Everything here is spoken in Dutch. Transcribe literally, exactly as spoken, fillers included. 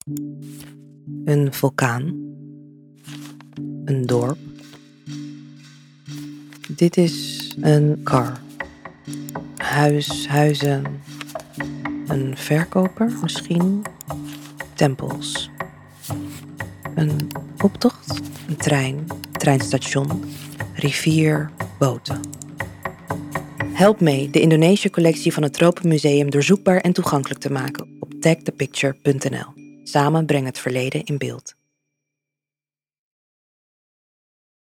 Een vulkaan. Een dorp. Dit is een kar. Huis, huizen. Een verkoper misschien. Tempels. Een optocht. Een trein. Treinstation. Rivier. Boten. Help mee de Indonesië-collectie van het Tropenmuseum doorzoekbaar en toegankelijk te maken op tag the picture punt n l. Samen brengen het verleden in beeld.